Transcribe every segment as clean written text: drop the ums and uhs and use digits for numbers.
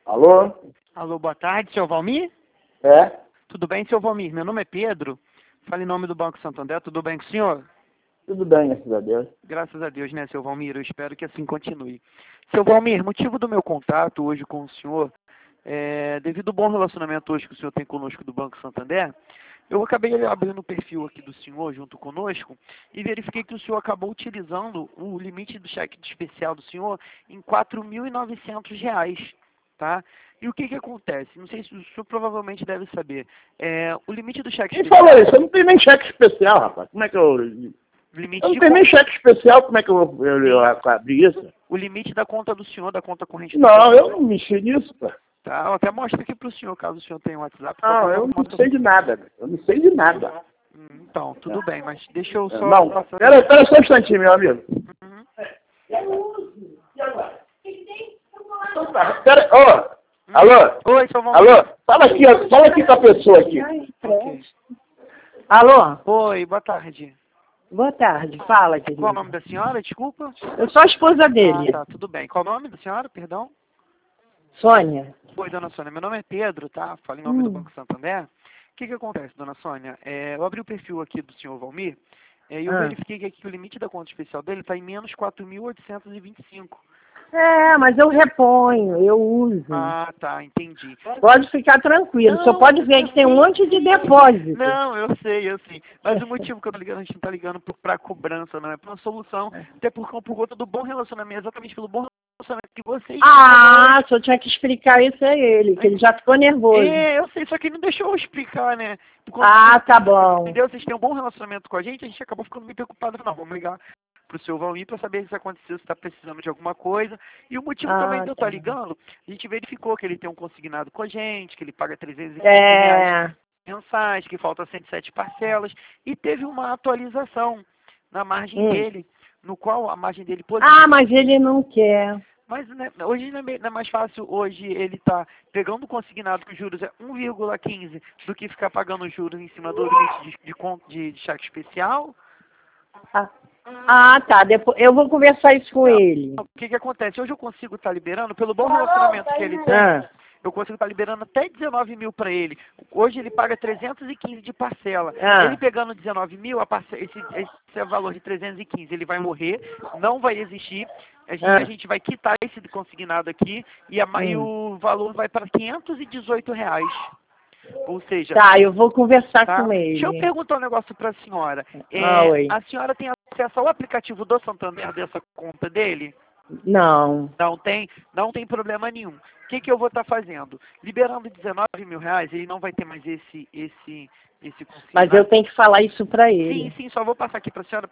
Alô? Alô, boa tarde, seu Valmir? É? Tudo bem, seu Valmir? Meu nome é Pedro. Falo em nome do Banco Santander. Tudo bem com o senhor? Tudo bem, graças a Deus. Graças a Deus, né, seu Valmir? Eu espero que assim continue. Seu Valmir, motivo do meu contato hoje com o senhor, devido ao bom relacionamento hoje que o senhor tem conosco do Banco Santander, eu acabei abrindo o perfil aqui do senhor junto conosco e verifiquei que o senhor acabou utilizando o limite do cheque especial do senhor em R$ 4.900, tá? E o que que acontece? Não sei se o senhor provavelmente deve saber. O limite do cheque Quem especial... falou isso? Eu não tenho nem cheque especial, rapaz. Como é que eu... Limite Eu não de tenho nem conta. cheque especial, como é que eu abri isso? O limite da conta do senhor, da conta corrente do Não, eu senhor. não mexi nisso, pá. Tá? Eu até mostro aqui para o senhor, caso o senhor tenha um WhatsApp, por Não, favor, eu não mostra. sei de nada. Eu não sei de nada. Então, tudo bem, mas deixa eu só Não, passar... pera só um instantinho, meu amigo. Uhum. Pera, ô, alô? Oi, seu Valmir. Alô? Fala aqui com a pessoa aqui. Ok. Alô? Oi, boa tarde. Boa tarde. Fala, Qual o querido. nome da senhora? Desculpa. Eu sou a esposa dele, Tá, tudo bem. Qual o nome da senhora? Perdão. Sônia. Oi, dona Sônia. Meu nome é Pedro, tá? Falo em nome do Banco Santander. O que que acontece, dona Sônia? Eu abri o perfil aqui do senhor Valmir e eu verifiquei que aqui o limite da conta especial dele está em menos 4.825. Mas eu reponho, eu uso. Ah, tá, entendi. Pode ficar tranquilo. Só pode ver que tem um monte de depósito. Não, eu sei. Mas o motivo que eu tô ligando, a gente não tá ligando pra cobrança, não. É pra uma solução. Até por conta do bom relacionamento, exatamente pelo bom relacionamento que vocês têm. Só tinha que explicar isso a ele, que ele já ficou nervoso. Eu sei, só que ele não deixou eu explicar, né? Tá bom. Entendeu? Vocês têm um bom relacionamento com a gente acabou ficando meio preocupado. Não, vamos ligar pro seu Valmir para saber se aconteceu, se está precisando de alguma coisa. E o motivo também de eu estar ligando, a gente verificou que ele tem um consignado com a gente, que ele paga R$ 315 mensais, que falta 107 parcelas, e teve uma atualização na margem dele, no qual a margem dele positiva. Mas ele não quer. Mas né, hoje não é mais fácil, hoje ele está pegando o consignado que os juros é 1,15 do que ficar pagando juros em cima do limite de cheque especial. Tá. Depois eu vou conversar isso com ele. O que que acontece? Hoje eu consigo estar liberando, pelo bom relacionamento que ele tem, eu consigo estar liberando até 19 mil para ele. Hoje ele paga 315 de parcela. Ele pegando 19 mil, esse valor de 315, ele vai morrer, não vai existir. A gente vai quitar esse consignado aqui e o valor vai para R$ 518. Ou seja... eu vou conversar com ele. Deixa eu perguntar um negócio para a senhora. Oi. A senhora tem acesso ao aplicativo do Santander dessa conta dele? Não. Não tem problema nenhum. O que que eu vou estar fazendo? Liberando R$ 19 mil, ele não vai ter mais esse consignado. Mas eu tenho que falar isso pra ele. Sim, só vou passar aqui para a senhora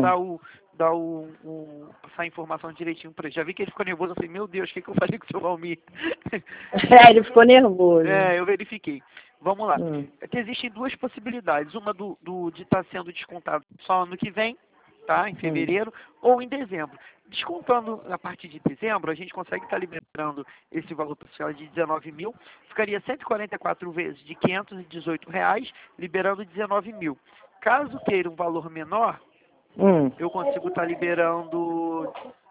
passar a informação direitinho para ele. Já vi que ele ficou nervoso, eu falei, meu Deus, o que que eu falei com o seu Valmir? Ele ficou nervoso. Eu verifiquei. Vamos lá. Que existem duas possibilidades. Uma de estar sendo descontado só ano que vem, tá? Em fevereiro, ou em dezembro. Descontando a partir de dezembro, a gente consegue estar liberando esse valor parcial de 19 mil. Ficaria 144 vezes de R$ 518, liberando 19 mil. Caso queira um valor menor, eu consigo estar liberando...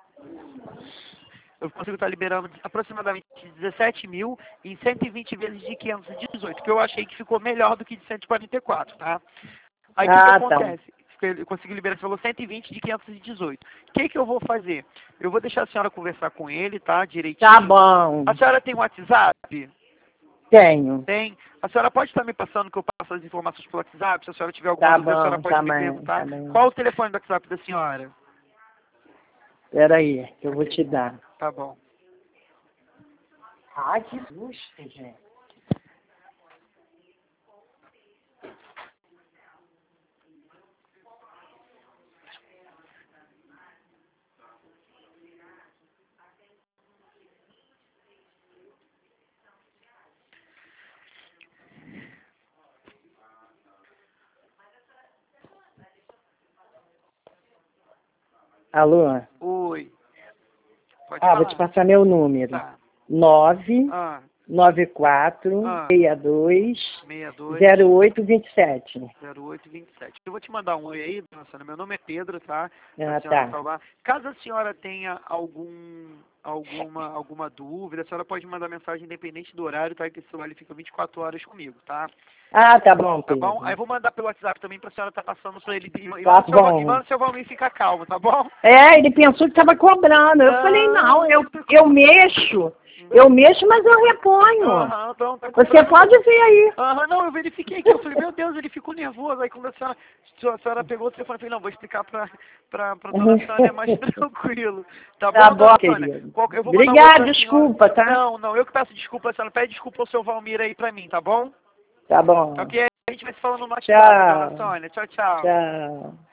aproximadamente 17 mil em 120 vezes de 518, que eu achei que ficou melhor do que de 144, tá? Aí o que acontece? Eu consegui liberar esse valor 120 de 518. O que que eu vou fazer? Eu vou deixar a senhora conversar com ele, tá? Direitinho. Tá bom. A senhora tem um WhatsApp? Tenho. Tem. A senhora pode estar me passando que eu passo as informações pelo WhatsApp? Se a senhora tiver alguma dúvida, a senhora pode me perguntar. Qual o telefone do WhatsApp da senhora? Peraí, que eu vou te dar. Tá bom. Que susto, gente. Alô? Oi. Pode falar. Vou te passar meu número. Tá. 9 9462 62 0827. 0827. Eu vou te mandar um oi aí, dona Sônia. Meu nome é Pedro, tá? Ah, A senhora tá. salvar. Caso a senhora tenha alguma dúvida, a senhora pode mandar mensagem independente do horário, tá? Que esse celular ele fica 24 horas comigo, tá? Ah, tá bom, Tá Pedro. bom? Aí eu vou mandar pelo WhatsApp também pra senhora tá passando pra ele. E Tá manda bom. o seu Valmir ficar calmo, tá bom? É, ele pensou que estava cobrando. Eu falei, não, eu mexo. Eu mexo, mas eu reponho. Aham, então tá Você cobrando. pode ver aí. Aham, não, eu verifiquei aqui, eu falei, meu Deus, ele ficou nervoso. Aí quando a senhora pegou o telefone, eu falei, não, vou explicar pra dona Sônia, é mais tranquilo. Tá bom, Tá bom, dona Sônia? querido. Eu vou mandar um oi Obrigada, pra desculpa, senhora. tá? Não, eu que peço desculpa, a senhora pede desculpa ao seu Valmir aí pra mim, tá bom? Tá bom. Tá ok? A gente vai se falando no WhatsApp, Tchau. dona Sônia. Tchau, tchau. Tchau.